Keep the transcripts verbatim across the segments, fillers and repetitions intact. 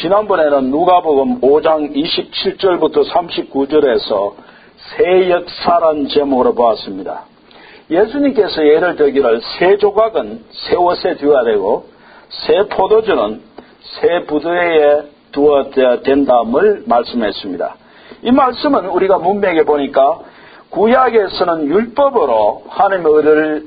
지난번에는 누가복음 오 장 이십칠 절부터 삼십구 절에서 새 역사란 제목으로 보았습니다. 예수님께서 예를 들기를 새 조각은 새 옷에 두어야 되고 새 포도주는 새 부두에 두어야 된다음을 말씀했습니다. 이 말씀은 우리가 문맥에 보니까 구약에서는 율법으로 하나님의 의를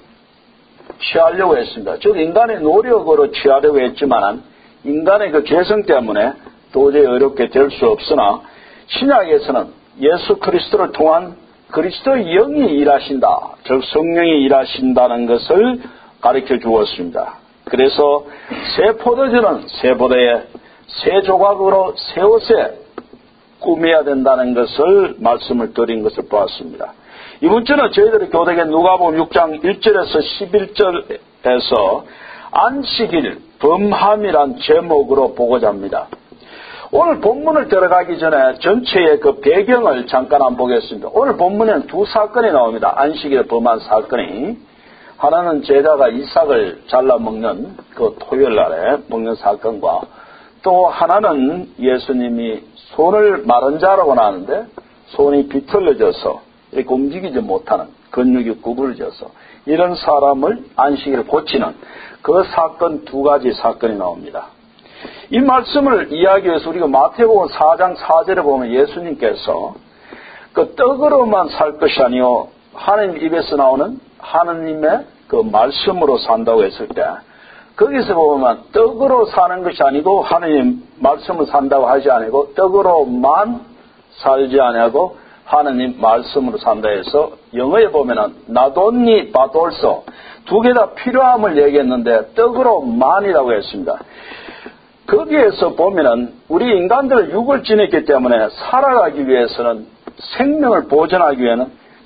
취하려고 했습니다. 즉 인간의 노력으로 취하려고 했지만 인간의 그 죄성 때문에 도저히 어렵게 될 수 없으나 신약에서는 예수 그리스도를 통한 그리스도의 영이 일하신다. 즉 성령이 일하신다는 것을 가르쳐 주었습니다. 그래서 새 포도주는 새 포도에 새 조각으로 새 옷에 꾸며야 된다는 것을 말씀을 드린 것을 보았습니다. 이번 주는 저희들의 교독의 누가복음 육 장 일 절에서 십일 절에서 안식일 범함이란 제목으로 보고자 합니다. 오늘 본문을 들어가기 전에 전체의 그 배경을 잠깐 한번 보겠습니다. 오늘 본문에는 두 사건이 나옵니다. 안식일을 범한 사건이. 하나는 제자가 이삭을 잘라 먹는 그 토요일 날에 먹는 사건과 또 하나는 예수님이 손을 마른 자라고 나왔는데 손이 비틀어져서 이렇게 움직이지 못하는 근육이 구부러져서 이런 사람을 안식일을 고치는 그 사건 두 가지 사건이 나옵니다. 이 말씀을 이야기해서 우리가 마태복음 사 장 사 절에 보면 예수님께서 그 떡으로만 살 것이 아니요 하나님 입에서 나오는 하나님의 그 말씀으로 산다고 했을 때 거기서 보면 떡으로 사는 것이 아니고 하나님 말씀을 산다고 하지 아니고 떡으로만 살지 아니하고 하나님 말씀으로 산다 해서 영어에 보면은 나돈니 바돌소 두 개 다 필요함을 얘기했는데 떡으로만이라고 했습니다. 거기에서 보면은 우리 인간들 육을 지녔기 때문에 살아가기 위해서는 생명을 보존하기 위해는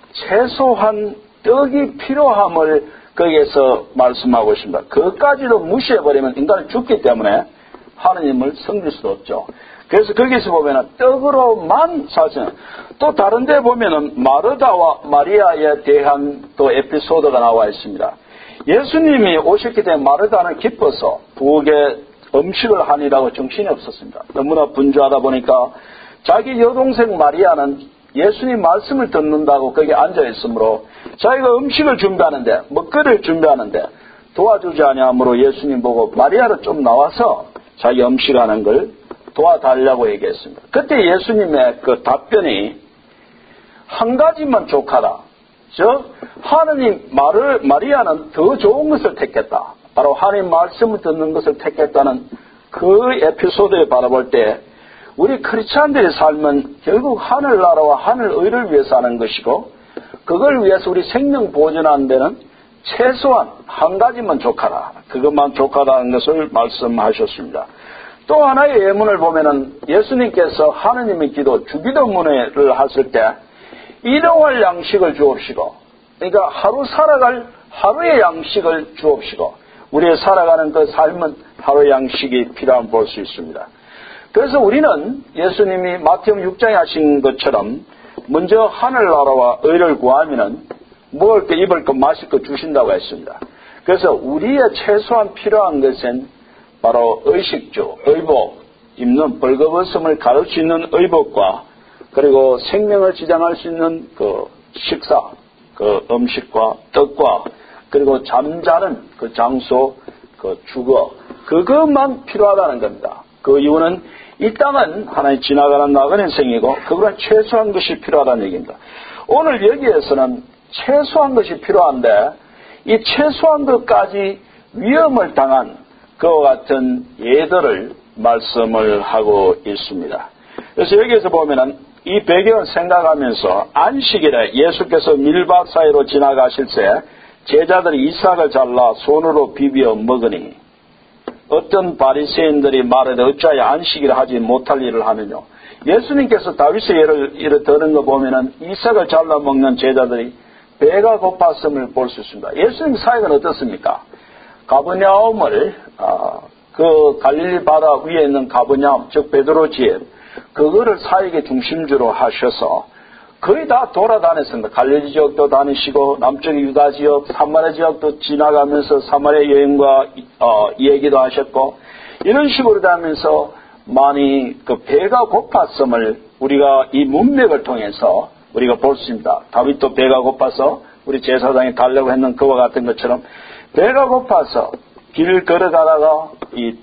최소한 떡이 필요함을 거기에서 말씀하고 있습니다. 그것까지도 무시해버리면 인간은 죽기 때문에 하나님을 섬길 수도 없죠. 그래서 거기서 보면은 떡으로만 사시는 또 다른 데 보면은 마르다와 마리아에 대한 또 에피소드가 나와 있습니다. 예수님이 오셨기 때문에 마르다는 기뻐서 부엌에 음식을 하느라고 정신이 없었습니다. 너무나 분주하다 보니까 자기 여동생 마리아는 예수님 말씀을 듣는다고 거기 앉아 있으므로 자기가 음식을 준비하는데 먹거리를 준비하는데 도와주지 아니하므로 예수님 보고 마리아를 좀 나와서 자기 음식하는 걸 도와달라고 얘기했습니다. 그때 예수님의 그 답변이 한 가지만 족하다. 즉 하느님 말을 마리아는 더 좋은 것을 택했다. 바로 하나님 말씀을 듣는 것을 택했다는 그 에피소드에 바라볼 때 우리 크리스찬들의 삶은 결국 하늘나라와 하늘의를 위해서 하는 것이고 그걸 위해서 우리 생명 보존하는 데는 최소한 한 가지만 족하다. 그것만 족하다는 것을 말씀하셨습니다. 또 하나의 예문을 보면은 예수님께서 하느님의 기도, 주기도문을 하실 때 일용할 양식을 주옵시고 그러니까 하루 살아갈 하루의 양식을 주옵시고 우리의 살아가는 그 삶은 하루의 양식이 필요함을 볼 수 있습니다. 그래서 우리는 예수님이 마태복음 육 장에 하신 것처럼 먼저 하늘나라와 의를 구하면은 먹을 거, 입을 거, 마실 거 주신다고 했습니다. 그래서 우리의 최소한 필요한 것은 바로 의식주, 의복, 입는 벌거벗음을 가릴 수 있는 의복과 그리고 생명을 지장할 수 있는 그 식사, 그 음식과 떡과 그리고 잠자는 그 장소, 그 주거, 그것만 필요하다는 겁니다. 그 이유는 이 땅은 하나의 지나가는 나그네 생이고 그보다 최소한 것이 필요하다는 얘기입니다. 오늘 여기에서는 최소한 것이 필요한데 이 최소한 것까지 위험을 당한 그와 같은 예들을 말씀을 하고 있습니다. 그래서 여기에서 보면은 이 배경을 생각하면서 안식일에 예수께서 밀밭 사이로 지나가실 때 제자들이 이삭을 잘라 손으로 비벼 먹으니 어떤 바리새인들이 말하되 어찌하여 안식일을 하지 못할 일을 하느냐. 예수님께서 다윗의 예를 이를 드는 거 보면은 이삭을 잘라 먹는 제자들이 배가 고팠음을 볼 수 있습니다. 예수님 사역은 어떻습니까? 가버냐움을 아, 그 갈릴리 바다 위에 있는 가버냐움 즉 베드로 지역 그거를 사역의 중심주로 하셔서 거의 다 돌아다녔습니다. 갈릴리 지역도 다니시고 남쪽 유다 지역, 사마리아 지역도 지나가면서 사마리아 여행과 어, 얘기도 하셨고 이런 식으로 다니면서 많이 그 배가 고팠음을 우리가 이 문맥을 통해서 우리가 볼 수 있습니다. 다윗도 배가 고파서 우리 제사장이 달라고 했는 그와 같은 것처럼 배가 고파서 길 걸어가다가 이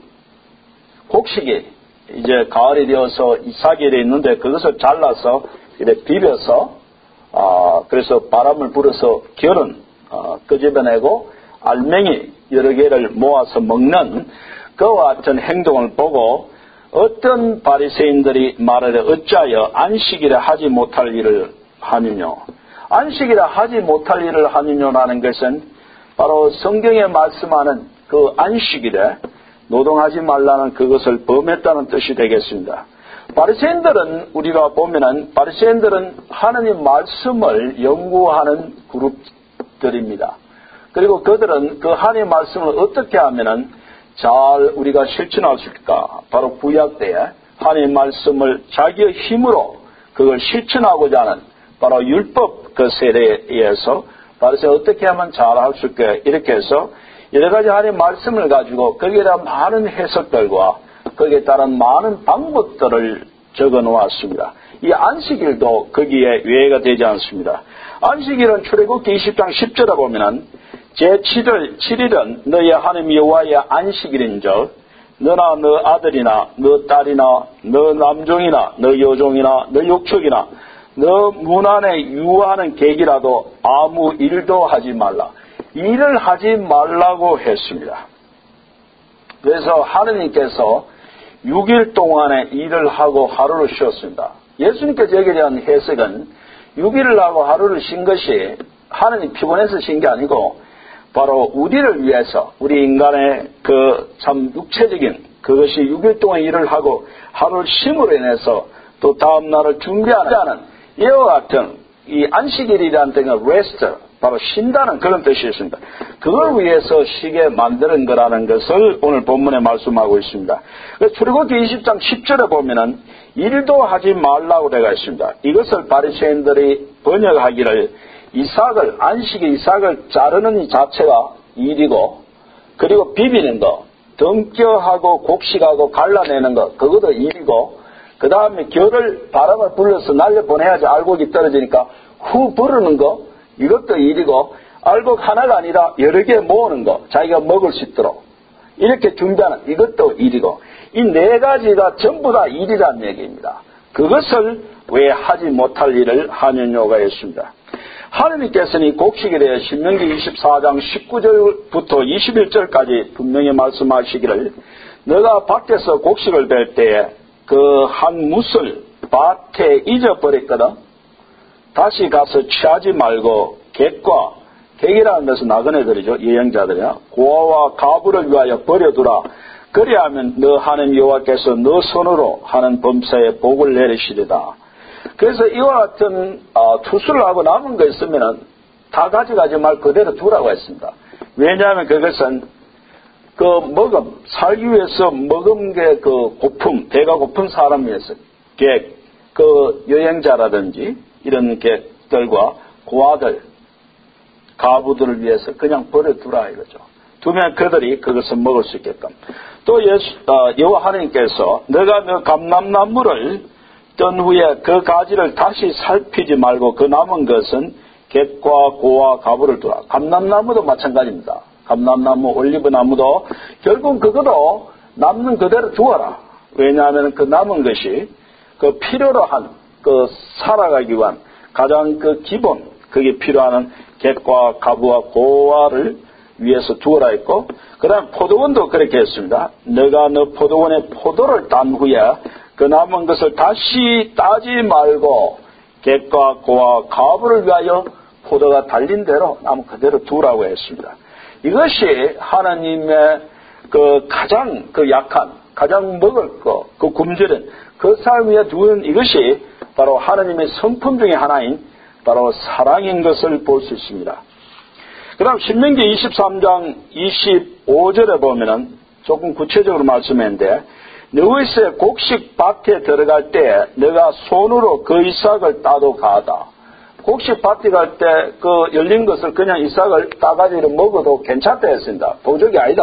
곡식이 이제 가을이 되어서 이삭이 되어 있는데 그것을 잘라서 이렇게 비벼서 아 그래서 바람을 불어서 결은 어, 끄집어내고 알맹이 여러 개를 모아서 먹는 그와 같은 행동을 보고 어떤 바리새인들이 말하되 어찌하여 안식일에 하지 못할 일을 하느뇨. 안식일에 하지 못할 일을 하느뇨라는 것은 바로 성경에 말씀하는 그 안식일에 노동하지 말라는 그것을 범했다는 뜻이 되겠습니다. 바리새인들은 우리가 보면은 바리새인들은 하나님 말씀을 연구하는 그룹들입니다. 그리고 그들은 그 하나님 말씀을 어떻게 하면은 잘 우리가 실천할 수 있을까? 바로 구약 때에 하나님 말씀을 자기의 힘으로 그걸 실천하고자 하는 바로 율법 그 세대에 의해서 바리새인 어떻게 하면 잘 할 수 있게 이렇게 해서 여러 가지 하나님 말씀을 가지고 거기에 대한 많은 해석들과 거기에 따른 많은 방법들을 적어 놓았습니다. 이 안식일도 거기에 외가 되지 않습니다. 안식일은 출애굽기 이십 장 십 절에 보면은 제칠 일, 칠 일은 너의 하나님 여호와의 안식일인즉 너나 너 아들이나 너 딸이나 너 남종이나 너 여종이나 너 욕축이나 너 문 안에 유하는 객이라도 아무 일도 하지 말라. 일을 하지 말라고 했습니다. 그래서 하느님께서 육 일 동안에 일을 하고 하루를 쉬었습니다. 예수님께서 여기에 대한 해석은 육 일을 하고 하루를 쉰 것이 하느님 피곤해서 쉰 게 아니고 바로 우리를 위해서 우리 인간의 그 참 육체적인 그것이 육 일 동안 일을 하고 하루를 쉼으로 인해서 또 다음 날을 준비하는 이와 같은 이 안식일이라는 뜻은 rest, 바로 쉰다는 그런 뜻이 있습니다. 그걸 위해서 쉬게 만드는 거라는 것을 오늘 본문에 말씀하고 있습니다. 출애굽기 이십 장 십 절에 보면은 일도 하지 말라고 되어 있습니다. 이것을 바리새인들이 번역하기를 이삭을 안식일 이삭을 자르는 이 자체가 일이고 그리고 비비는 거, 등뼈하고 곡식하고 갈라내는 거 그것도 일이고 그 다음에 결을 바람을 불러서 날려보내야지 알곡이 떨어지니까 후 부르는 거 이것도 일이고 알곡 하나가 아니라 여러 개 모으는 거 자기가 먹을 수 있도록 이렇게 준비하는 이것도 일이고 이 네 가지가 전부 다 일이라는 얘기입니다. 그것을 왜 하지 못할 일을 하느냐가 있습니다. 하느님께서는 이 곡식에 대해 신명기 이십사 장 십구 절부터 이십일 절까지 분명히 말씀하시기를 너가 밖에서 곡식을 벨 때에 그 한 뭇을 밭에 잊어버렸거든. 다시 가서 취하지 말고 객과 객이라는 것은 나그네들이죠. 여행자들이야. 고아와 가부를 위하여 버려두라. 그리하면 너 하나님 여호와께서 너 손으로 하는 범사에 복을 내리시리다. 그래서 이와 같은 어, 투수를 하고 남은 거 있으면 다 가져가지 말고 그대로 두라고 했습니다. 왜냐하면 그것은 그 먹음, 살기 위해서 먹은 게 그 고품, 배가 고픈 사람 위해서 객, 그 여행자라든지 이런 객들과 고아들, 가부들을 위해서 그냥 버려두라 이거죠. 두면 그들이 그것을 먹을 수 있게끔. 또 예수, 어, 여호와 하나님께서 너가 너 감람나무를 뜬 후에 그 가지를 다시 살피지 말고 그 남은 것은 객과 고와 가부를 두라. 감람나무도 마찬가지입니다. 감람나무, 올리브나무도 결국 그것도 남는 그대로 두어라. 왜냐하면 그 남은 것이 그 필요로 한, 그 살아가기 위한 가장 그 기본, 그게 필요한 객과 가부와 고와를 위해서 두어라 했고, 그 다음 포도원도 그렇게 했습니다. 너가 너 포도원에 포도를 딴 후에 그 남은 것을 다시 따지 말고 객과 고와 가부를 위하여 포도가 달린 대로 남은 그대로 두라고 했습니다. 이것이 하나님의 그 가장 그 약한, 가장 먹을 거, 그 굶주린 그 삶 위에 두는 이것이 바로 하나님의 성품 중에 하나인 바로 사랑인 것을 볼 수 있습니다. 그 다음 신명기 이십삼 장 이십오 절에 보면은 조금 구체적으로 말씀했는데 너희의 곡식 밭에 들어갈 때 너가 손으로 그 이삭을 따도 가다. 곡식 밭에 갈 때 그 열린 것을 그냥 이삭을 따가지고 먹어도 괜찮다 했습니다. 도적이 아니다.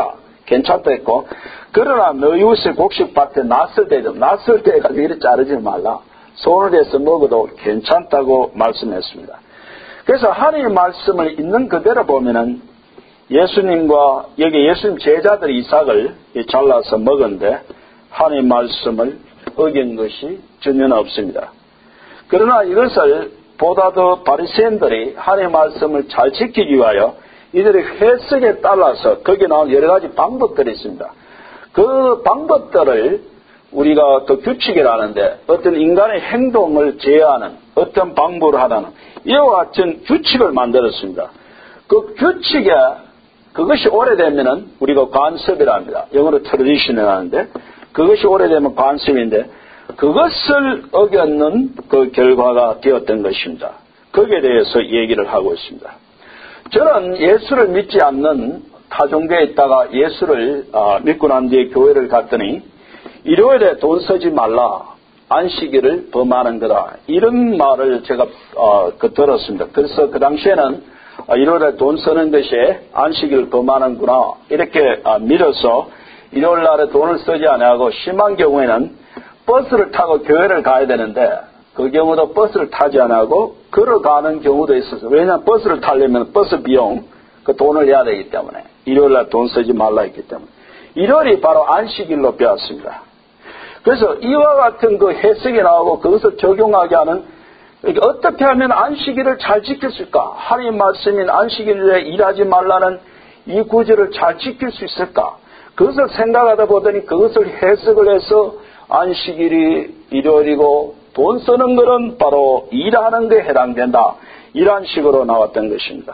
괜찮다 했고, 그러나 너희 이웃의 곡식밭에 낫을 때 좀, 낫을 때 가지고 이렇게 자르지 말라. 손을 대서 먹어도 괜찮다고 말씀했습니다. 그래서 하나님의 말씀을 있는 그대로 보면은 예수님과 여기 예수님 제자들이 이삭을 잘라서 먹은데 하나님의 말씀을 어긴 것이 전혀 없습니다. 그러나 이것을 보다 더 바리새인들이 하나님의 말씀을 잘 지키기 위하여 이들의 해석에 따라서 거기에 나온 여러 가지 방법들이 있습니다. 그 방법들을 우리가 또 규칙이라는데 어떤 인간의 행동을 제어하는 어떤 방법을 하라는 이와 같은 규칙을 만들었습니다. 그 규칙에 그것이 오래되면은 우리가 관습이라 합니다. 영어로 트래디션이라고 하는데 그것이 오래되면 관습인데 그것을 어겼는 그 결과가 되었던 것입니다. 거기에 대해서 얘기를 하고 있습니다. 저는 예수를 믿지 않는 타종교에 있다가 예수를 어, 믿고 난 뒤에 교회를 갔더니 일요일에 돈 쓰지 말라, 안식일을 범하는 거다, 이런 말을 제가 어, 그 들었습니다. 그래서 그 당시에는 어, 일요일에 돈 쓰는 것이 안식일을 범하는구나 이렇게 어, 믿어서 일요일 날에 돈을 쓰지 않고 심한 경우에는 버스를 타고 교회를 가야 되는데 그 경우도 버스를 타지 않고 걸어가는 경우도 있었어요. 왜냐하면 버스를 타려면 버스 비용 그 돈을 내야 되기 때문에 일요일날 돈 쓰지 말라 했기 때문에 일요일이 바로 안식일로 배웠습니다. 그래서 이와 같은 그 해석이 나오고 그것을 적용하게 하는 어떻게 하면 안식일을 잘 지킬 수 있을까? 하나님 말씀인 안식일에 일하지 말라는 이 구절을 잘 지킬 수 있을까? 그것을 생각하다 보더니 그것을 해석을 해서 안식일이 일요일이고 돈 쓰는 것은 바로 일하는 데 해당된다. 이런 식으로 나왔던 것입니다.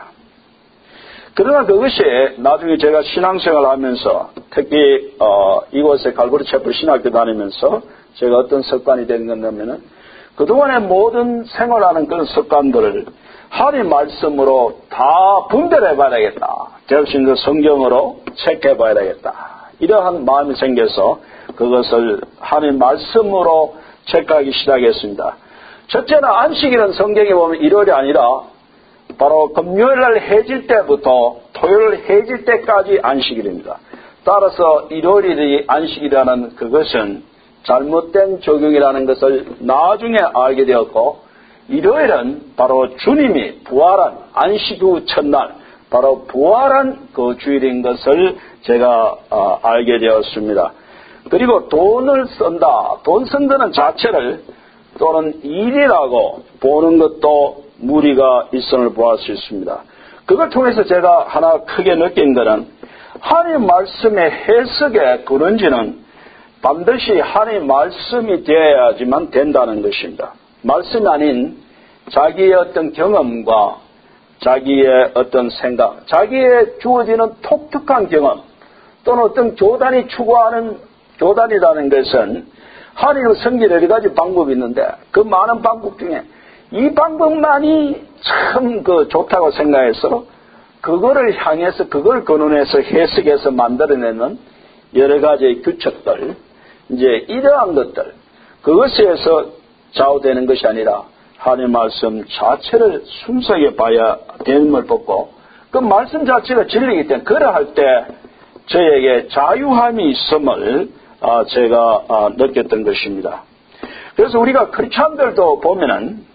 그러나 그것이 나중에 제가 신앙생활을 하면서 특히 어, 이곳에 갈보리 채플 신학교 다니면서 제가 어떤 습관이 된 건냐면은 그동안의 모든 생활하는 그런 습관들을 하나님 말씀으로 다 분별해 봐야 되겠다. 대신 성경으로 체크해 봐야 되겠다. 이러한 마음이 생겨서 그것을 하나님 말씀으로 체크하기 시작했습니다. 첫째는 안식일은 성경에 보면 일요일이 아니라 바로 금요일날 해질 때부터 토요일 해질 때까지 안식일입니다. 따라서 일요일이 안식이라는 그것은 잘못된 적용이라는 것을 나중에 알게 되었고 일요일은 바로 주님이 부활한 안식 후 첫날 바로 부활한 그 주일인 것을 제가 어, 알게 되었습니다. 그리고 돈을 쓴다. 돈 쓴다는 자체를 또는 일이라고 보는 것도 무리가 있음을 보할 수 있습니다. 그걸 통해서 제가 하나 크게 느낀 것은 하나님 말씀의 해석의 근원지는 반드시 하나님 말씀이 되어야지만 된다는 것입니다. 말씀이 아닌 자기의 어떤 경험과 자기의 어떤 생각, 자기의 주어지는 독특한 경험 또는 어떤 교단이 추구하는 교단이라는 것은 하나님의 성경에 여러 가지 방법이 있는데 그 많은 방법 중에 이 방법만이 참 그 좋다고 생각해서 그거를 향해서 그걸 근원해서 해석해서 만들어내는 여러 가지의 규칙들 이제 이러한 것들 그것에서 좌우되는 것이 아니라 하나님의 말씀 자체를 순수하게 봐야 되는걸 보고 그 말씀 자체가 진리이기 때문에 그러할 때 저에게 자유함이 있음을 제가 느꼈던 것입니다. 그래서 우리가 크리스찬들도 보면은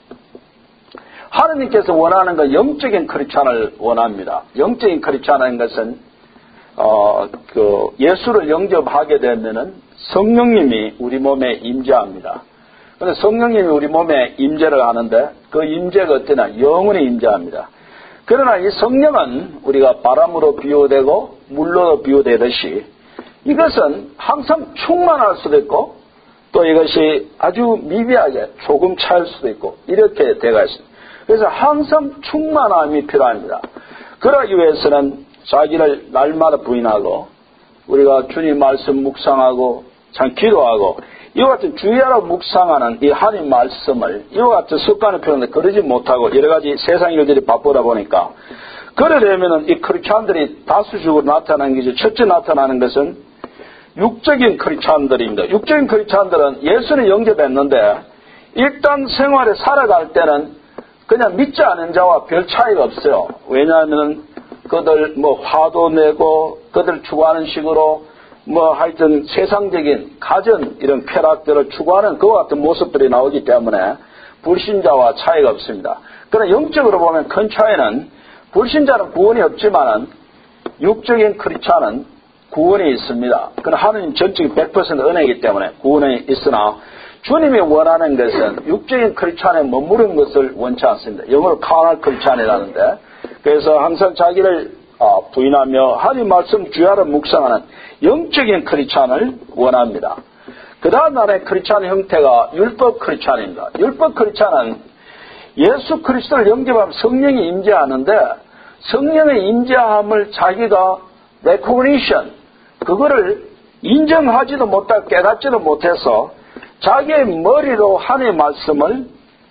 하느님께서 원하는 건 영적인 크리스찬을 원합니다. 영적인 크리스찬인 것은 어, 그 예수를 영접하게 되면은 성령님이 우리 몸에 임재합니다. 그런데 성령님이 우리 몸에 임재를 하는데 그 임재가 어떠냐? 영원히 임재합니다. 그러나 이 성령은 우리가 바람으로 비유되고 물로 비유되듯이 이것은 항상 충만할 수도 있고 또 이것이 아주 미비하게 조금 차일 수도 있고 이렇게 되어 있습니다. 그래서 항상 충만함이 필요합니다. 그러기 위해서는 자기를 날마다 부인하고 우리가 주님 말씀 묵상하고 참 기도하고 이와 같은 주의하라 묵상하는 이 하나님 말씀을 이와 같은 습관을 표현하는데 그러지 못하고 여러 가지 세상 일들이 바쁘다 보니까 그러려면 이 크리스찬들이 다수적으로 나타나는 것이 첫째 나타나는 것은 육적인 크리스찬들입니다. 육적인 크리스찬들은 예수를 영접했는데 일단 생활에 살아갈 때는 그냥 믿지 않은 자와 별 차이가 없어요. 왜냐하면 그들 뭐 화도 내고 그들 추구하는 식으로 뭐 하여튼 세상적인 가전 이런 쾌락들을 추구하는 그와 같은 모습들이 나오기 때문에 불신자와 차이가 없습니다. 그러나 영적으로 보면 큰 차이는 불신자는 구원이 없지만은 육적인 크리스찬은 구원이 있습니다. 그러나 하느님 전적인 백 퍼센트 은혜이기 때문에 구원이 있으나 주님이 원하는 것은 육적인 크리스찬에 머무른 것을 원치 않습니다. 영어로 카널 크리스찬이라는데 그래서 항상 자기를 부인하며 하나님 말씀 주야를 묵상하는 영적인 크리스찬을 원합니다. 그 다음 날의 크리스찬 형태가 율법 크리스찬입니다. 율법 크리스찬은 예수 그리스도를 영접하면 성령이 임재하는데 성령의 임재함을 자기가 recognition 그거를 인정하지도 못하고 깨닫지도 못해서 자기의 머리로 하나님의 말씀을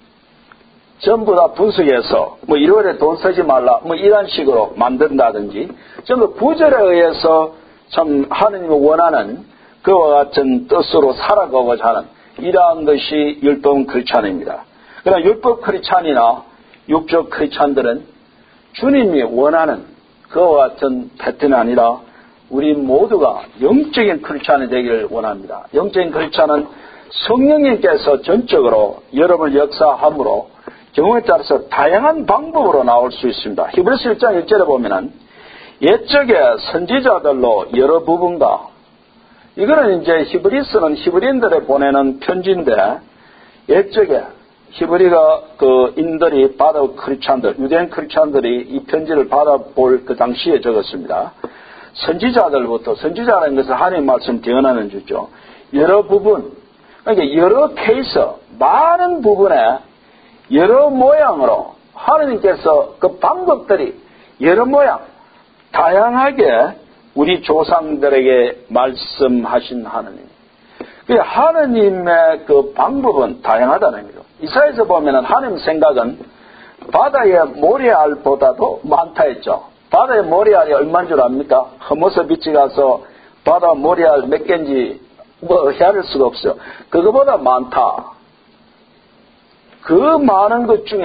전부 다 분석해서 뭐 일요일에 돈 쓰지 말라 뭐 이런 식으로 만든다든지 전부 구절에 의해서 참 하느님이 원하는 그와 같은 뜻으로 살아가고자 하는 이러한 것이 율법 크리스찬입니다. 그러나 율법 크리스찬이나 육적 크리스찬들은 주님이 원하는 그와 같은 패턴이 아니라 우리 모두가 영적인 크리스찬이 되기를 원합니다. 영적인 크리스찬은 성령님께서 전적으로 여러분을 역사함으로 경우에 따라서 다양한 방법으로 나올 수 있습니다. 히브리서 일 장 일 절에 보면은 옛적에 선지자들로 여러 부분과 이거는 이제 히브리서는 히브리인들에 보내는 편지인데 옛적에 히브리가 그 인들이 받아 크리스찬들 유대인 크리스찬들이 이 편지를 받아볼 그 당시에 적었습니다. 선지자들부터 선지자라는 것은 하나님의 말씀 대언하는 주죠. 여러 부분 그러니까 여러 케이스 많은 부분에 여러 모양으로 하나님께서 그 방법들이 여러 모양 다양하게 우리 조상들에게 말씀하신 하나님. 그 하나님의 그 방법은 다양하다는 거죠. 이사야에서 보면은 하나님 생각은 바다의 모래알보다도 많다 했죠. 바다의 모래알이 얼마인 줄 압니까? 험어서 빛이 가서 바다 모래알 몇 개인지 뭐 헤아릴 수가 없어요. 그거보다 많다. 그 많은 것 중에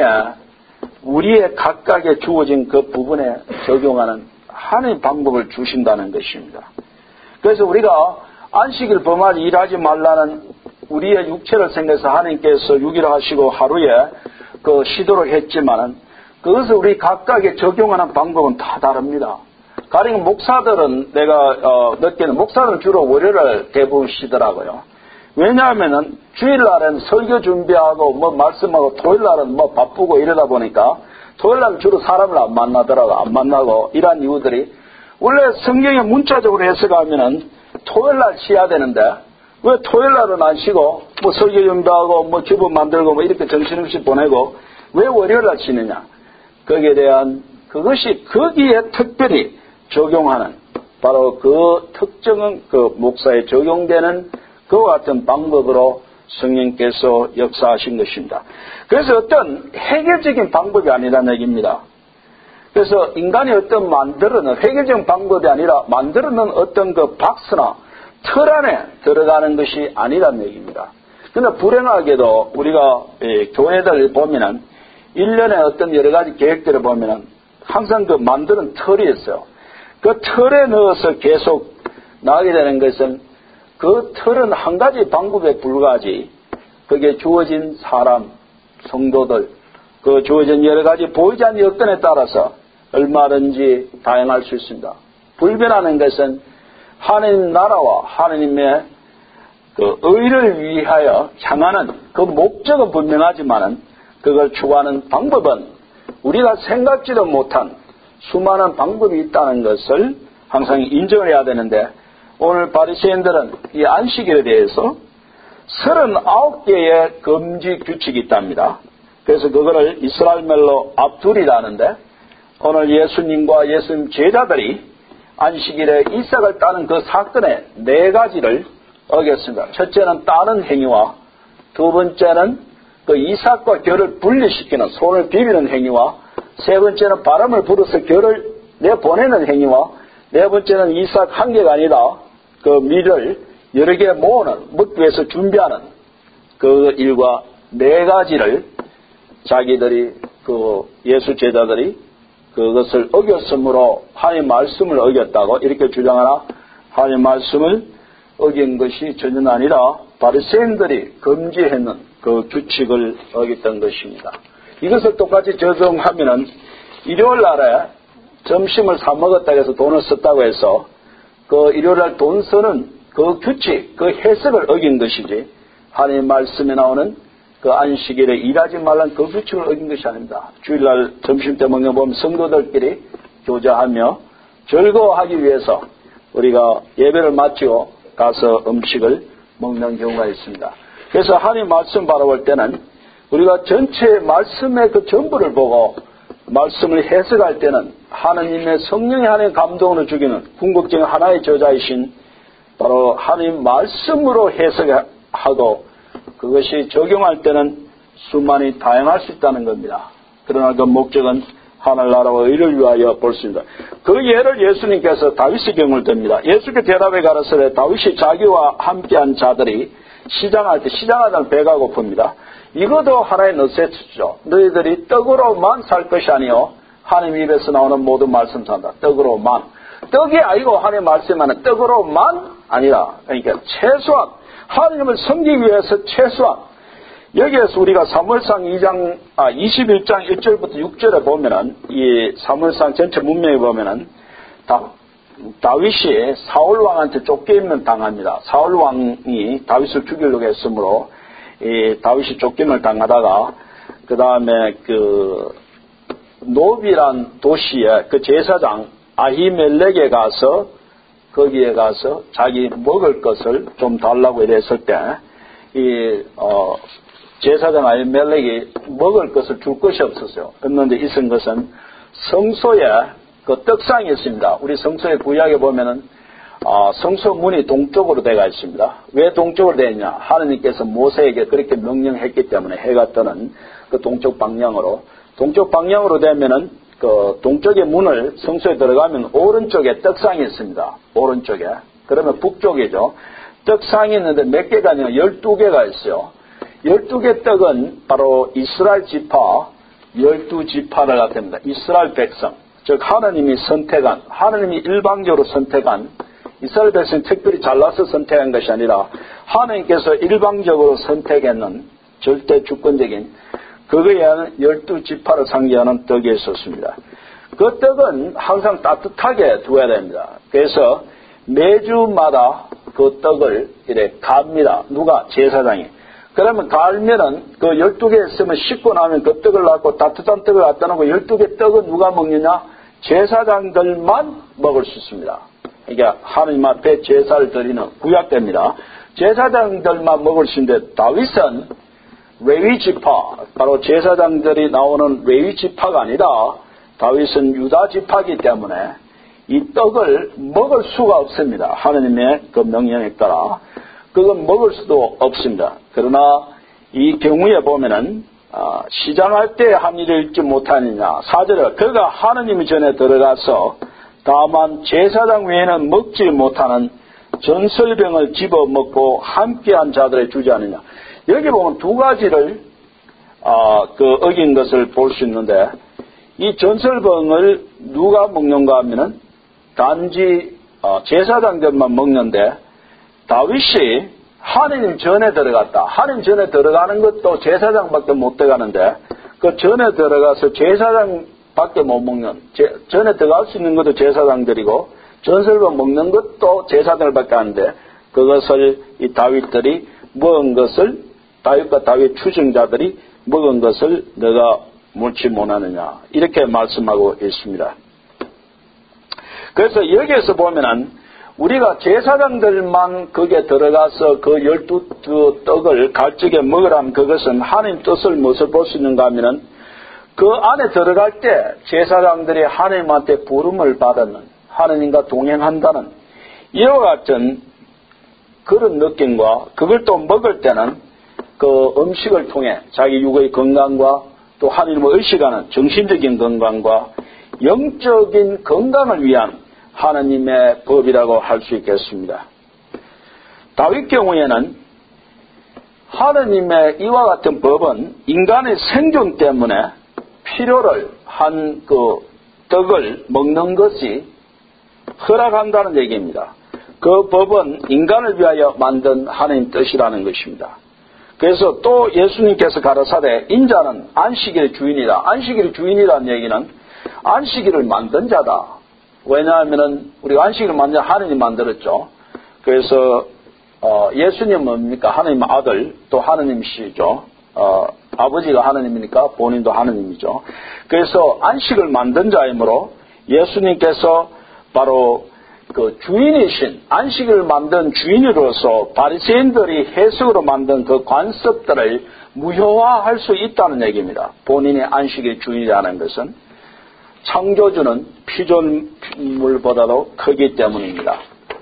우리의 각각에 주어진 그 부분에 적용하는 하나님의 방법을 주신다는 것입니다. 그래서 우리가 안식일 범하지 일하지 말라는 우리의 육체를 생겨서 하나님께서 육일을 하시고 하루에 그 시도를 했지만은 그것을 우리 각각에 적용하는 방법은 다 다릅니다. 가령 목사들은 내가 어, 느끼는 목사들은 주로 월요일을 대부분 쉬더라고요. 왜냐하면은 주일날은 설교 준비하고 뭐 말씀하고 토요일날은 뭐 바쁘고 이러다 보니까 토요일날은 주로 사람을 안 만나더라고 안 만나고 이러한 이유들이 원래 성경에 문자적으로 해석하면은 토요일날 쉬어야 되는데 왜 토요일날은 안 쉬고 뭐 설교 준비하고 뭐 주부 만들고 뭐 이렇게 정신없이 보내고 왜 월요일날 쉬느냐 거기에 대한 그것이 거기에 특별히 적용하는 바로 그 특정한 그 목사에 적용되는 그와 같은 방법으로 성령께서 역사하신 것입니다. 그래서 어떤 해결적인 방법이 아니라는 얘기입니다. 그래서 인간이 어떤 만들어는 해결적인 방법이 아니라 만들어는 어떤 그 박스나 틀 안에 들어가는 것이 아니라는 얘기입니다. 그런데 불행하게도 우리가 교회들 보면은 일 년에 어떤 여러 가지 계획들을 보면은 항상 그 만드는 틀이 있어요. 그 틀에 넣어서 계속 나가게 되는 것은 그 틀은 한 가지 방법에 불과하지 그게 주어진 사람, 성도들, 그 주어진 여러 가지 보이지 않는 여건에 따라서 얼마든지 다양할 수 있습니다. 불변하는 것은 하나님 나라와 하나님의 그 의를 위하여 향하는 그 목적은 분명하지만은 그걸 추구하는 방법은 우리가 생각지도 못한 수많은 방법이 있다는 것을 항상 인정을 해야 되는데 오늘 바리새인들은 이 안식일에 대해서 서른아홉 개의 금지 규칙이 있답니다. 그래서 그거를 이스라엘 말로 압둘이라는데 오늘 예수님과 예수님 제자들이 안식일에 이삭을 따는 그 사건의 네 가지를 어겼습니다. 첫째는 따는 행위와 두 번째는 그 이삭과 결을 분리시키는 손을 비비는 행위와 세 번째는 바람을 불어서 결을 내보내는 행위와 네 번째는 이삭 한 개가 아니라 그 밀을 여러 개 모으는 먹기 위해서 준비하는 그 일과 네 가지를 자기들이 그 예수 제자들이 그것을 어겼으므로 하나님 말씀을 어겼다고 이렇게 주장하나 하나님 말씀을 어긴 것이 전혀 아니라 바리새인들이 금지했는 그 규칙을 어겼던 것입니다. 이것을 똑같이 적용하면은 일요일 날에 점심을 사 먹었다고 해서 돈을 썼다고 해서 그 일요일 날 돈 쓰는 그 규칙, 그 해석을 어긴 것이지 하나님 말씀에 나오는 그 안식일에 일하지 말라는 그 규칙을 어긴 것이 아닙니다. 주일날 점심 때 먹는 보면 성도들끼리 교제하며 즐거워하기 위해서 우리가 예배를 마치고 가서 음식을 먹는 경우가 있습니다. 그래서 하나님 말씀 바라볼 때는 우리가 전체 말씀의 그 전부를 보고 말씀을 해석할 때는 하나님의 성령이 하나님 감동으로 주기는 궁극적인 하나의 저자이신 바로 하나님 말씀으로 해석하고 그것이 적용할 때는 수많이 다양할 수 있다는 겁니다. 그러나 그 목적은 하늘나라와 의를 위하여 볼 수 있습니다. 그 예를 예수님께서 다윗의 경우를 듭니다. 예수께 대답해 가라사대 다윗이 자기와 함께한 자들이 시장할 때 시장하다는 배가 고픕니다. 이것도 하나의 너세트죠. 너희들이 떡으로만 살 것이 아니요 하나님 입에서 나오는 모든 말씀 산다. 떡으로만. 떡이 아니고 하나님 말씀하는 떡으로만 아니라 그러니까 최소한 하나님을 섬기기 위해서 최소한 여기에서 우리가 사무엘상 이 장, 아, 이십일 장 일 절부터 육 절에 보면은 이 사무엘상 전체 문맥에 보면은 다, 다윗이 사울왕한테 쫓김을 당합니다. 사울왕이 다윗을 죽이려고 했으므로 이 다윗이 쫓김을 당하다가 그 다음에 그 노비란 도시에 그 제사장 아히멜렉에 가서 거기에 가서 자기 먹을 것을 좀 달라고 이랬을 때 이 어, 제사장 아히멜렉이 먹을 것을 줄 것이 없었어요. 그런데 있은 것은 성소에 그 떡상이 있습니다. 우리 성소의 구약에 보면은 어, 성소 문이 동쪽으로 되어 있습니다. 왜 동쪽으로 되어 있냐? 하느님께서 모세에게 그렇게 명령했기 때문에 해가 뜨는 그 동쪽 방향으로 동쪽 방향으로 되면은 그 동쪽의 문을 성소에 들어가면 오른쪽에 떡상이 있습니다. 오른쪽에. 그러면 북쪽이죠. 떡상이 있는데 몇 개가 아니라 열두 개가 있어요. 열두 개 떡은 바로 이스라엘 지파, 열두 지파를 나타냅니다. 이스라엘 백성. 즉 하나님이 선택한, 하나님이 일방적으로 선택한 이스라엘 백성이 특별히 잘라서 선택한 것이 아니라 하나님께서 일방적으로 선택했는 절대 주권적인 그거에 의한 열두 지파를 상징하는 떡이 있었습니다. 그 떡은 항상 따뜻하게 두어야 됩니다. 그래서 매주마다 그 떡을 이렇게 갑니다. 누가? 제사장이. 그러면 갈면은 그 열두 개 있으면 씻고 나면 그 떡을 놔고 따뜻한 떡을 갖다 놓고 열두 개 떡은 누가 먹느냐? 제사장들만 먹을 수 있습니다. 이게 하나님 앞에 제사를 드리는 구약대입니다. 제사장들만 먹을 수 있는데 다윗은 레위 지파, 바로 제사장들이 나오는 레위 지파가 아니라 다윗은 유다 지파이기 때문에 이 떡을 먹을 수가 없습니다. 하나님의 그 명령에 따라 그건 먹을 수도 없습니다. 그러나 이 경우에 보면은 아, 시장할 때 한 일을 잊지 못하느냐. 사절에 그가 하나님 전에 들어가서 다만 제사장 외에는 먹지 못하는 전설병을 집어먹고 함께한 자들에 주지 않느냐. 여기 보면 두 가지를 아, 그 어긴 것을 볼 수 있는데 이 전설병을 누가 먹는가 하면은 단지 어, 제사장들만 먹는데 다윗이 하나님 전에 들어갔다. 하나님 전에 들어가는 것도 제사장밖에 못 들어가는데 그 전에 들어가서 제사장밖에 못 먹는 제, 전에 들어갈 수 있는 것도 제사장들이고 전설병 먹는 것도 제사장들밖에 안 돼. 그것을 이 다윗들이 먹은 것을 다윗과 다윗 추종자들이 먹은 것을 너가 묻지 못하느냐 이렇게 말씀하고 있습니다. 그래서 여기에서 보면은 우리가 제사장들만 거기에 들어가서 그 열두 떡을 갈적에 먹으라면 그것은 하나님 뜻을 무엇을 볼 수 있는가 하면은 그 안에 들어갈 때 제사장들이 하나님한테 부름을 받는 하나님과 동행한다는 이와 같은 그런 느낌과 그걸 또 먹을 때는 그 음식을 통해 자기 육의 건강과 또 하나님을 의식하는 정신적인 건강과 영적인 건강을 위한 하나님의 법이라고 할 수 있겠습니다. 다윗 경우에는 하나님의 이와 같은 법은 인간의 생존 때문에 필요를 한 그 떡을 먹는 것이 허락한다는 얘기입니다. 그 법은 인간을 위하여 만든 하나님 뜻이라는 것입니다. 그래서 또 예수님께서 가라사대 인자는 안식일의 주인이다. 안식일의 주인이라는 얘기는 안식일을 만든 자다. 왜냐하면은 우리가 안식일을 만든 하나님 만들었죠. 그래서 어, 예수님은 뭡니까? 하나님 아들 또 하나님이시죠. 어, 아버지가 하나님이니까 본인도 하나님이죠. 그래서 안식을 만든 자이므로 예수님께서 바로 그 주인이신 안식을 만든 주인으로서 바리새인들이 해석으로 만든 그 관습들을 무효화할 수 있다는 얘기입니다. 본인이 안식의 주인이라는 것은 창조주는 피조물보다도 크기 때문입니다.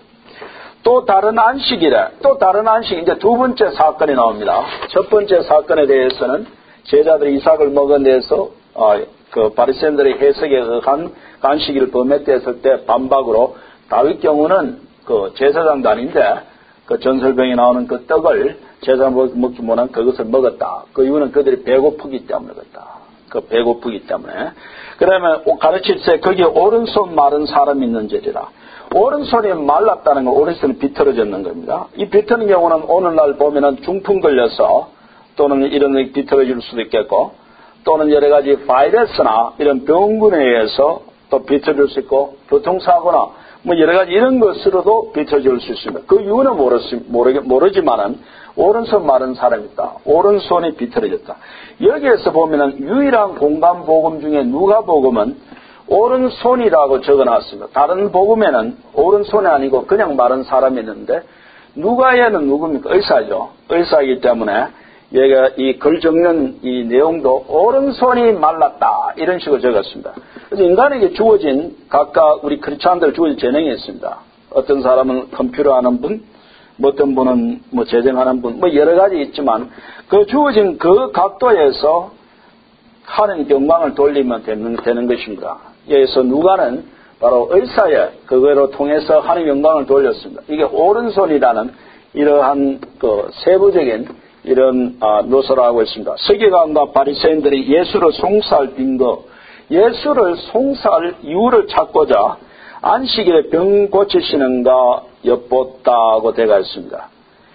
또 다른 안식일에 또 다른 안식 이제 두 번째 사건이 나옵니다. 첫 번째 사건에 대해서는 제자들이 이삭을 먹은 데에서 어, 그 바리새인들의 해석에 의한 안식일을 범했댔을 때 반박으로 다윗 경우는 그 제사장도 아닌데 그 전설병에 나오는 그 떡을 제사장 먹지 못한 그것을 먹었다. 그 이유는 그들이 배고프기 때문에 그렇다. 그 배고프기 때문에. 그러면 가르칠세 거기에 오른손 마른 사람이 있는지라. 오른손이 말랐다는 건 오른손이 비틀어졌는 겁니다. 이 비틀는 경우는 오늘날 보면은 중풍 걸려서 또는 이런 비틀어질 수도 있겠고 또는 여러 가지 바이러스나 이런 병균에 의해서 또 비틀어질 수 있고 교통사고나 뭐 여러 가지 이런 것으로도 비틀어질 수 있습니다. 그 이유는 모르, 모르지만은 오른손 마른 사람이 있다. 오른손이 비틀어졌다. 여기에서 보면은 유일한 공간 복음 중에 누가복음은 오른손이라고 적어놨습니다. 다른 복음에는 오른손이 아니고 그냥 마른 사람이 있는데 누가에는 누굽니까? 의사죠. 의사이기 때문에 얘가 이 글 적는 이 내용도 오른손이 말랐다 이런 식으로 적었습니다. 그래서 인간에게 주어진 각각 우리 크리스찬들 주어진 재능이 있습니다. 어떤 사람은 컴퓨터 하는 분, 뭐 어떤 분은 뭐 재정하는 분, 뭐 여러 가지 있지만 그 주어진 그 각도에서 하는 영광을 돌리면 되는, 되는 것입니다. 여기서 누가는 바로 의사의 그거로 통해서 하는 영광을 돌렸습니다. 이게 오른손이라는 이러한 그 세부적인 이런 아, 묘사를 하고 있습니다. 서기관과 바리새인들이 예수를 송사할 빈거, 예수를 송사할 이유를 찾고자 안식일에 병 고치시는가 엿보았다고 되어 있습니다.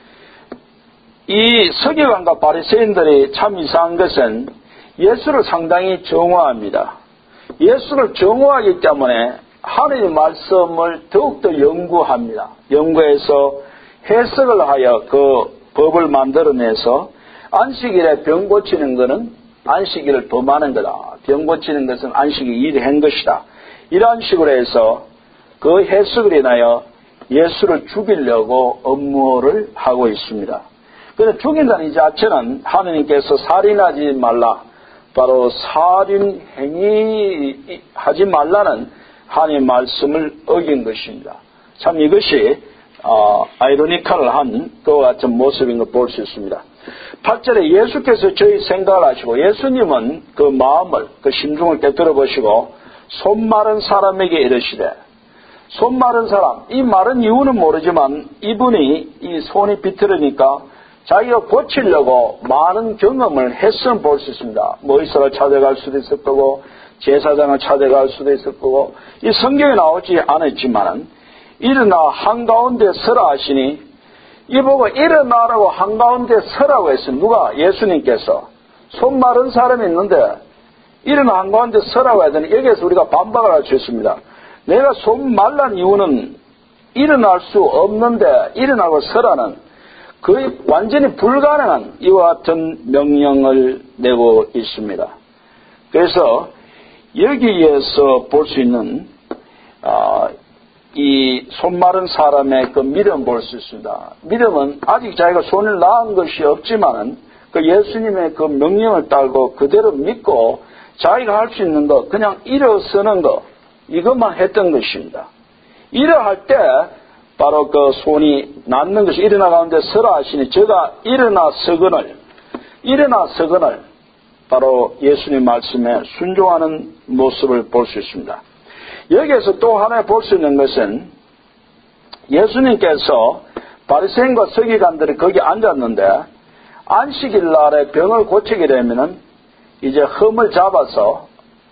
이 서기관과 바리새인들이 참 이상한 것은 예수를 상당히 정오합니다. 예수를 정오하기 때문에 하나님의 말씀을 더욱더 연구합니다. 연구해서 해석을 하여 그 법을 만들어내서 안식일에 병 고치는 것은 안식일을 범하는 거다. 병 고치는 것은 안식일 일이 한 것이다. 이런 식으로 해서 그 해석을 인하여 예수를 죽이려고 업무를 하고 있습니다. 그런데 죽인다는 이 자체는 하느님께서 살인하지 말라. 바로 살인 행위하지 말라는 하나님의 말씀을 어긴 것입니다. 참 이것이 어, 아이러니컬한 그와 같은 모습인 걸 볼 수 있습니다. 팔 절에 예수께서 저희 생각을 하시고 예수님은 그 마음을 그 심중을 깨뜨려 보시고 손 마른 사람에게 이르시되 손 마른 사람 이 마른 이유는 모르지만 이분이 이 손이 비틀으니까 자기가 고치려고 많은 경험을 했으면 볼 수 있습니다. 뭐 의사를 찾아갈 수도 있을 거고 제사장을 찾아갈 수도 있을 거고 이 성경에 나오지 않았지만은 일어나 한가운데 서라 하시니 이보고 일어나라고 한가운데 서라고 했습니다. 누가? 예수님께서. 손 마른 사람이 있는데 일어나 한가운데 서라고 하더니 여기에서 우리가 반박을 할 수 있습니다. 내가 손 말란 이유는 일어날 수 없는데 일어나고 서라는 거의 완전히 불가능한 이와 같은 명령을 내고 있습니다. 그래서 여기에서 볼 수 있는 어, 이 손 마른 사람의 그 믿음 볼 수 있습니다. 믿음은 아직 자기가 손을 낳은 것이 없지만은 그 예수님의 그 명령을 따르고 그대로 믿고 자기가 할 수 있는 것, 그냥 일어서는 것, 이것만 했던 것입니다. 일어날 때 바로 그 손이 낫는 것이 일어나 가운데 서라 하시니 제가 일어나 서거늘, 일어나 서거늘 바로 예수님 말씀에 순종하는 모습을 볼 수 있습니다. 여기에서 또 하나 볼 수 있는 것은 예수님께서 바리새인과 서기관들이 거기 앉았는데 안식일 날에 병을 고치게 되면은 이제 흠을 잡아서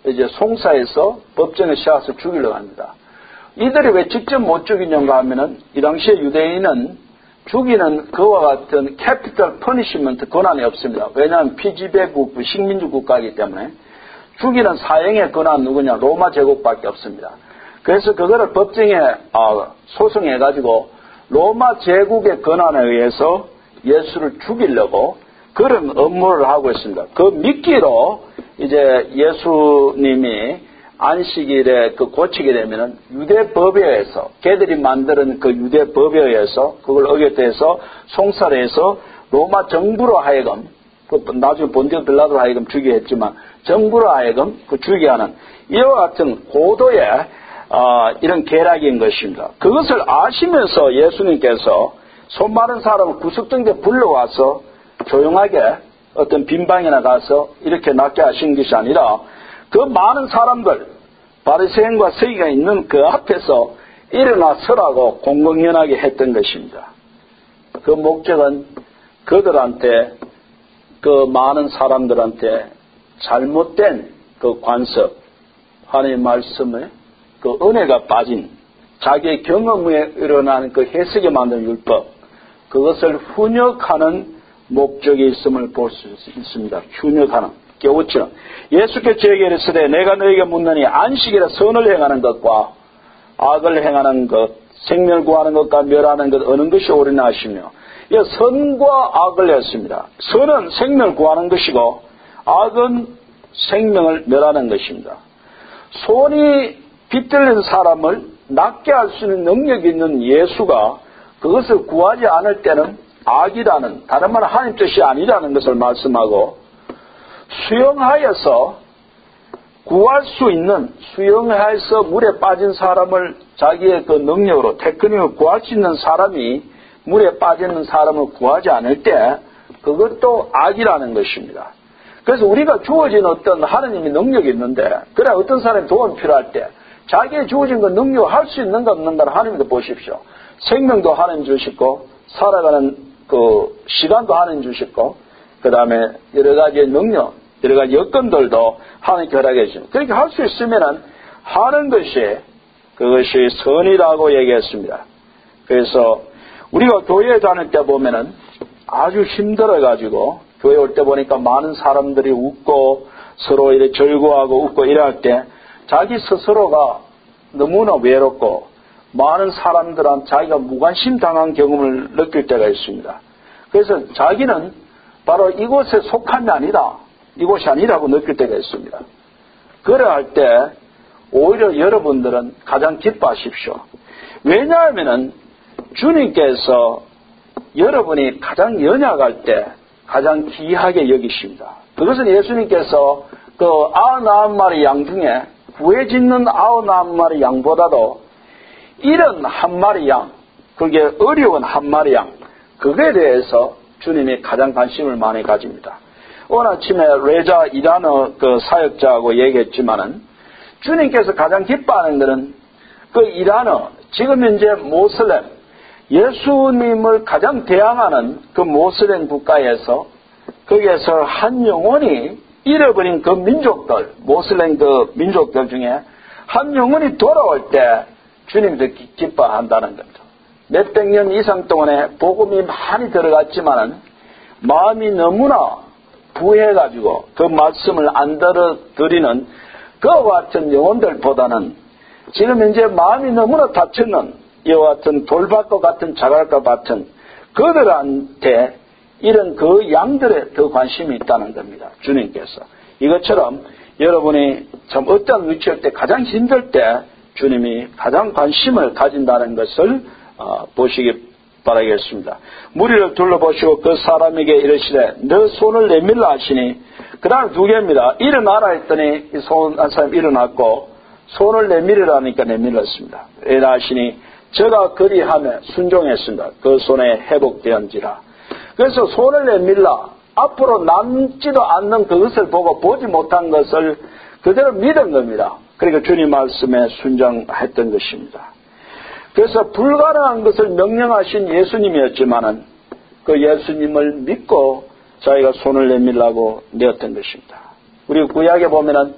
이제 송사해서 법정에 세워서 죽이려고 합니다. 이들이 왜 직접 못 죽이는가 하면은 이 당시에 유대인은 죽이는 그와 같은 캐피털 퍼니시먼트 권한이 없습니다. 왜냐하면 피지배국, 식민지 국가이기 때문에 죽이는 사형의 권한은 누구냐? 로마 제국밖에 없습니다. 그래서 그거를 법정에 아, 소송해가지고 로마 제국의 권한에 의해서 예수를 죽이려고 그런 업무를 하고 있습니다. 그 미끼로 이제 예수님이 안식일에 그 고치게 되면은 유대 법에 의해서 걔들이 만드는 그 유대 법에 의해서 그걸 어겼다 해서 송사를 해서 로마 정부로 하여금 그 나중에 본디오 빌라도로 하여금 죽이게 했지만 정부로 하여금 그 죽이게 하는 이와 같은 고도의 어, 이런 계략인 것입니다. 그것을 아시면서 예수님께서 손 마른 사람을 구석정대 불러와서 조용하게 어떤 빈방이나 가서 이렇게 낫게 하신 것이 아니라 그 많은 사람들 바리새인과 서기가 있는 그 앞에서 일어나 서라고 공공연하게 했던 것입니다. 그 목적은 그들한테 그 많은 사람들한테 잘못된 그 관습 하나님의 말씀에 그 은혜가 빠진 자기의 경험에 일어나는 그 해석에 만든 율법 그것을 훈역하는 목적이 있음을 볼 수 있습니다. 훈역하는 깨우치는 예수께서 저에게 이르시되 내가 너에게 묻느니 안식일에 선을 행하는 것과 악을 행하는 것 생명을 구하는 것과 멸하는 것 어느 것이 옳으냐 하시며 이 선과 악을 했습니다. 선은 생명을 구하는 것이고 악은 생명을 멸하는 것입니다. 손이 비틀린 사람을 낫게 할 수 있는 능력이 있는 예수가 그것을 구하지 않을 때는 악이라는 다른 말은 하나님 뜻이 아니라는 것을 말씀하고 수영하여서 구할 수 있는 수영하여서 물에 빠진 사람을 자기의 그 능력으로 테크닉으로 구할 수 있는 사람이 물에 빠지는 사람을 구하지 않을 때 그것도 악이라는 것입니다. 그래서 우리가 주어진 어떤 하나님의 능력이 있는데 그래 어떤 사람이 도움이 필요할 때 자기의 주어진 그 능력을 할 수 있는가 없는가를 하나님도 보십시오. 생명도 하나님 주시고 살아가는 그 시간도 하나님 주시고 그 다음에 여러 가지의 능력 여러 가지 여건들도 하나님께 허락해 주십니다. 그렇게 할 수 있으면은 하는 것이 그것이 선이라고 얘기했습니다. 그래서 우리가 교회에 다닐 때 보면은 아주 힘들어가지고 교회 올 때 보니까 많은 사람들이 웃고 서로 이렇게 즐거워하고 웃고 이럴 때 자기 스스로가 너무나 외롭고 많은 사람들한테 자기가 무관심 당한 경험을 느낄 때가 있습니다. 그래서 자기는 바로 이곳에 속한 게 아니다. 이곳이 아니라고 느낄 때가 있습니다. 그래할 때 오히려 여러분들은 가장 기뻐하십시오. 왜냐하면은 주님께서 여러분이 가장 연약할 때 가장 귀하게 여기십니다. 그것은 예수님께서 그 아흔아홉 마리 양 중에 구해짓는 아흔아홉 마리 양보다도 이런 한 마리 양, 그게 어려운 한 마리 양, 그거에 대해서 주님이 가장 관심을 많이 가집니다. 오늘 아침에 레자 이라너 그 사역자하고 얘기했지만은 주님께서 가장 기뻐하는 것은 그 이라너, 지금 현재 모슬렘, 예수님을 가장 대항하는 그 모슬렘 국가에서 거기에서 한 영혼이 잃어버린 그 민족들, 모슬렘 그 민족들 중에 한 영혼이 돌아올 때 주님이 더 기뻐한다는 겁니다. 몇백 년 이상 동안에 복음이 많이 들어갔지만은 마음이 너무나 부해가지고 그 말씀을 안 들어드리는 그와 같은 영혼들보다는 지금 현재 마음이 너무나 다쳤는 이와 같은 돌밭과 같은 자갈과 같은 그들한테 이런 그 양들에 더 관심이 있다는 겁니다. 주님께서. 이것처럼 여러분이 참 어떤 위치일 때 가장 힘들 때 주님이 가장 관심을 가진다는 것을 어, 보시기 바라겠습니다. 무리를 둘러보시고 그 사람에게 이르시되 너 손을 내밀라 하시니 그 다음 두 개입니다. 일어나라 했더니 이 손 한 사람이 일어났고 손을 내밀으라니까 내밀었습니다. 이라 하시니 저가 그리하며 순종했습니다. 그 손에 회복되었지라. 그래서 손을 내밀라 앞으로 남지도 않는 그것을 보고 보지 못한 것을 그대로 믿은 겁니다. 그러니까 주님 말씀에 순종했던 것입니다. 그래서 불가능한 것을 명령하신 예수님이었지만은 그 예수님을 믿고 자기가 손을 내밀라고 내었던 것입니다. 우리 구약에 보면은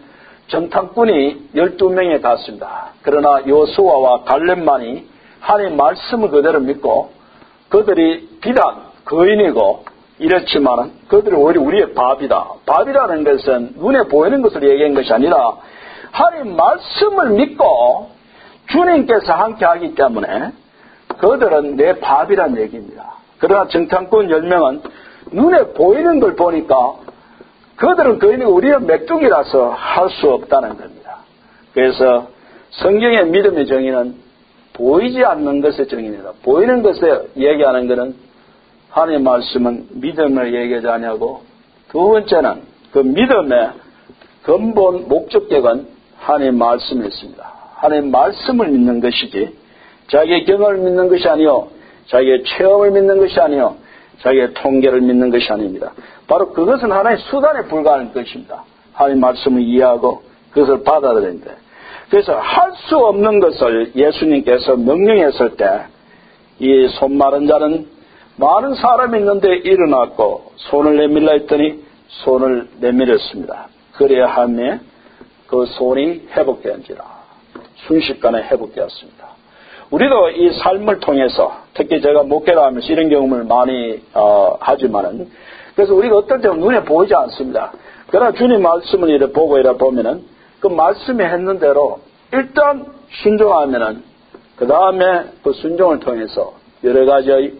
정탐꾼이 열두 명에 갔습니다. 그러나 여호수아와 갈렙만이 하나님의 말씀을 그대로 믿고 그들이 비단 거인이고 이렇지만은 그들이 오히려 우리의 밥이다. 밥이라는 것은 눈에 보이는 것을 얘기한 것이 아니라 하나님의 말씀을 믿고 주님께서 함께 하기 때문에 그들은 내 밥이란 얘기입니다. 그러나 정탐꾼 열 명은 눈에 보이는 걸 보니까 그들은 거인이고 우리는 메뚜기라서 할 수 없다는 겁니다. 그래서 성경의 믿음의 정의는 보이지 않는 것의 정의입니다. 보이는 것에 얘기하는 것은 하나님의 말씀은 믿음을 얘기하지 아니하고 두 번째는 그 믿음의 근본 목적격은 하나님의 말씀이 있습니다. 하나님의 말씀을 믿는 것이지 자기의 경험을 믿는 것이 아니요 자기의 체험을 믿는 것이 아니요 자기의 통계를 믿는 것이 아닙니다. 바로 그것은 하나의 수단에 불과한 것입니다. 하나님의 말씀을 이해하고 그것을 받아들이는데 그래서 할 수 없는 것을 예수님께서 명령했을 때 이 손 마른 자는 많은 사람이 있는데 일어났고 손을 내밀라 했더니 손을 내밀었습니다. 그래야 하며 그 손이 회복되었지라. 순식간에 회복되었습니다. 우리도 이 삶을 통해서 특히 제가 목회를 하면서 이런 경험을 많이 어, 하지만은 그래서 우리가 어떨 때는 눈에 보이지 않습니다. 그러나 주님 말씀을 이렇게 보고 이래 보면은 그 말씀이 했는 대로 일단 순종하면은 그 다음에 그 순종을 통해서 여러 가지의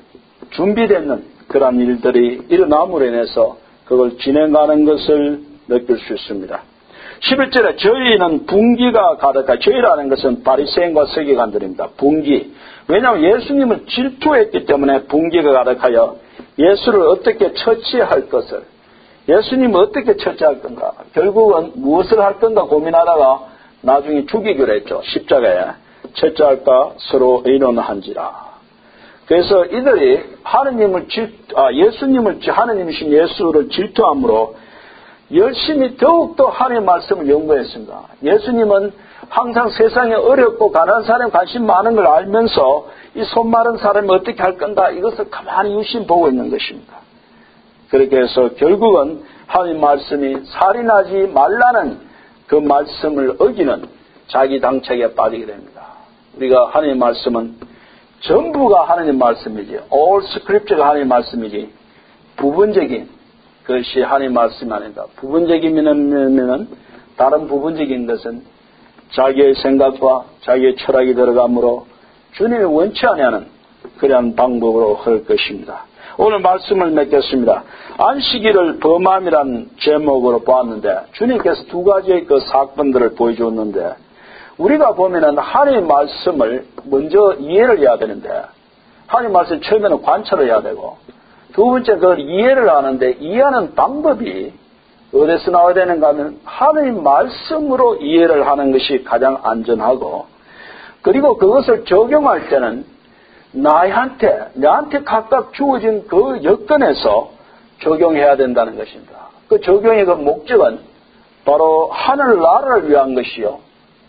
준비되는 그런 일들이 일어남으로 인해서 그걸 진행하는 것을 느낄 수 있습니다. 십일 절에 저희는 분기가 가득하 저희라는 것은 바리새인과 서기관들입니다. 분기. 왜냐하면 예수님을 질투했기 때문에 분기가 가득하여 예수를 어떻게 처치할 것을 예수님을 어떻게 처치할 건가 결국은 무엇을 할 건가 고민하다가 나중에 죽이기로 했죠. 십자가에 처치할까 서로 의논한지라. 그래서 이들이 하느님을 질, 아, 예수님을 하느님이신 예수를 질투함으로 열심히 더욱더 하나님의 말씀을 연구했습니다. 예수님은 항상 세상에 어렵고 가난한 사람에 관심 많은 걸 알면서 이 손 마른 사람이 어떻게 할 건가 이것을 가만히 유심 보고 있는 것입니다. 그렇게 해서 결국은 하나님 말씀이 살인하지 말라는 그 말씀을 어기는 자기 당착에 빠지게 됩니다. 우리가 하나님 말씀은 전부가 하나님 말씀이지 all scripture가 하나님 말씀이지 부분적인 그것이 하나님 말씀이 아니다. 부분적이면은 다른 부분적인 것은 자기의 생각과 자기의 철학이 들어가므로 주님이 원치 않냐는 그러한 방법으로 할 것입니다. 오늘 말씀을 맺겠습니다. 안식일을 범함이란 제목으로 보았는데 주님께서 두 가지의 그 사건들을 보여주었는데 우리가 보면은 하나님의 말씀을 먼저 이해를 해야 되는데 하나님의 말씀 처음에는 관찰을 해야 되고 두 번째 그걸 이해를 하는데 이해하는 방법이 어디서 나와야 되는가 하면 하나님의 말씀으로 이해를 하는 것이 가장 안전하고 그리고 그것을 적용할 때는 나한테 나한테 각각 주어진 그 여건에서 적용해야 된다는 것입니다. 그 적용의 그 목적은 바로 하늘나라를 위한 것이요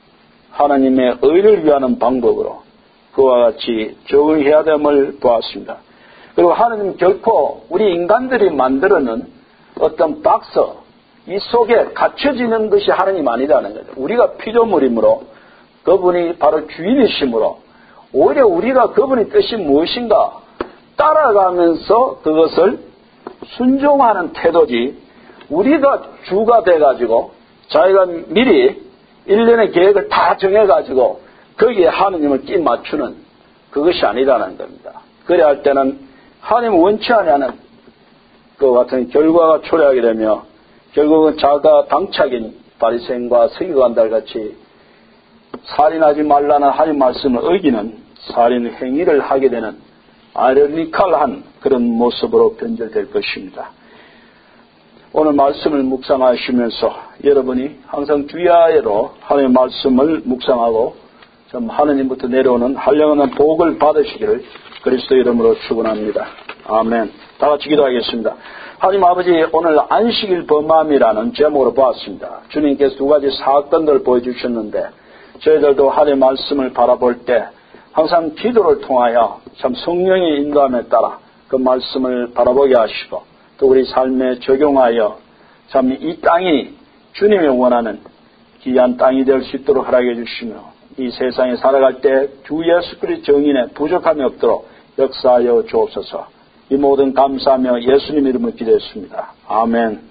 하나님의 의를 위하는 방법으로 그와 같이 적용해야 됨을 보았습니다. 그리고 하나님 결코 우리 인간들이 만들어낸 어떤 박스 이 속에 갇혀지는 것이 하나님 아니라는 거죠. 우리가 피조물이므로 그분이 바로 주인이시므로 오히려 우리가 그분의 뜻이 무엇인가 따라가면서 그것을 순종하는 태도지 우리가 주가 돼가지고 자기가 미리 일련의 계획을 다 정해가지고 거기에 하느님을 끼 맞추는 그것이 아니라는 겁니다. 그래야 할 때는 하나님 원치 않냐는 그 같은 결과가 초래하게 되며 결국은 자가 당착인 바리새인과 서기관들 같이 살인하지 말라는 하나님 말씀을 어기는 살인 행위를 하게 되는 아이러니컬한 그런 모습으로 변절될 것입니다. 오늘 말씀을 묵상하시면서 여러분이 항상 주야로 하나님의 말씀을 묵상하고 좀 하느님부터 내려오는 한량한 복을 받으시기를 그리스도 이름으로 축원합니다. 아멘. 다 같이 기도하겠습니다. 하나님 아버지 오늘 안식일 범함이라는 제목으로 보았습니다. 주님께서 두 가지 사건들을 보여주셨는데 저희들도 하나님의 말씀을 바라볼 때 항상 기도를 통하여 참 성령의 인도함에 따라 그 말씀을 바라보게 하시고 또 우리 삶에 적용하여 참 이 땅이 주님이 원하는 귀한 땅이 될 수 있도록 허락해 주시며 이 세상에 살아갈 때 주 예수 그리스도 정인에 부족함이 없도록 역사하여 주옵소서. 이 모든 감사하며 예수님 이름을 기도했습니다. 아멘.